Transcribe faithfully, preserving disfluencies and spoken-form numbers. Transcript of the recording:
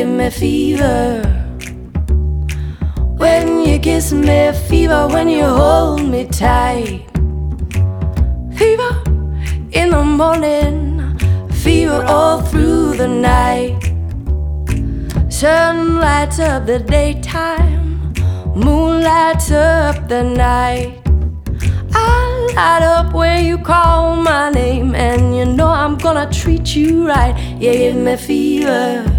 give me fever. When you kiss me, fever. When you hold me tight, fever in the morning, fever all through the night. Sun lights up the daytime, moon lights up the night. I light up when you call my name, and you know I'm gonna treat you right. You give me fever.